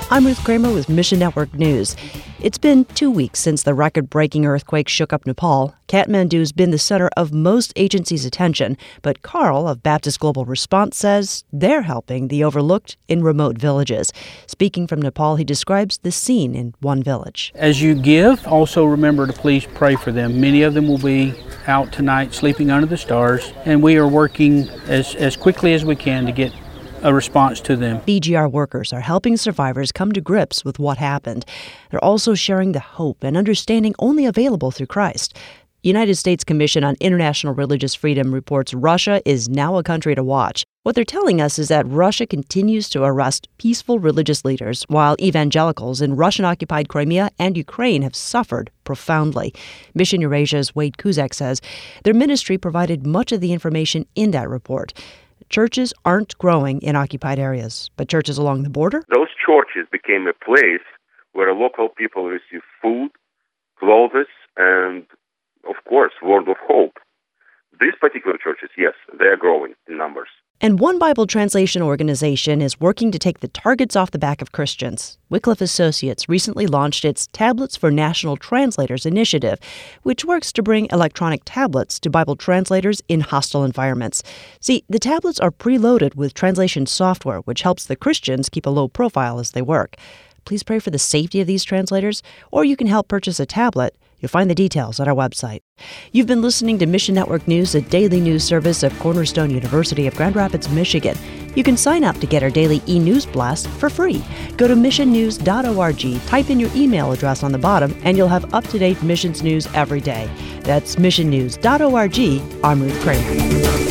I'm Ruth Kramer with Mission Network News. It's been 2 weeks since the record-breaking earthquake shook up Nepal. Kathmandu's been the center of most agencies' attention, but Carl of Baptist Global Response says they're helping the overlooked in remote villages. Speaking from Nepal, he describes the scene in one village. As you give, also remember to please pray for them. Many of them will be out tonight sleeping under the stars, and we are working as quickly as we can to get a response to them. BGR workers are helping survivors come to grips with what happened. They're also sharing the hope and understanding only available through Christ. United States Commission on International Religious Freedom reports Russia is now a country to watch. What they're telling us is that Russia continues to arrest peaceful religious leaders, while evangelicals in Russian-occupied Crimea and Ukraine have suffered profoundly. Mission Eurasia's Wade Kuzak says their ministry provided much of the information in that report. Churches aren't growing in occupied areas, but churches along the border? Those churches became a place where local people receive food, clothes, and, of course, word of hope. These particular churches, yes, they are growing in numbers. And one Bible translation organization is working to take the targets off the back of Christians. Wycliffe Associates recently launched its Tablets for National Translators initiative, which works to bring electronic tablets to Bible translators in hostile environments. See, the tablets are preloaded with translation software, which helps the Christians keep a low profile as they work. Please pray for the safety of these translators, or you can help purchase a tablet. You'll find the details at our website. You've been listening to Mission Network News, a daily news service of Cornerstone University of Grand Rapids, Michigan. You can sign up to get our daily e-news blast for free. Go to missionnews.org, type in your email address on the bottom, and you'll have up-to-date missions news every day. That's missionnews.org. I'm Ruth Kramer.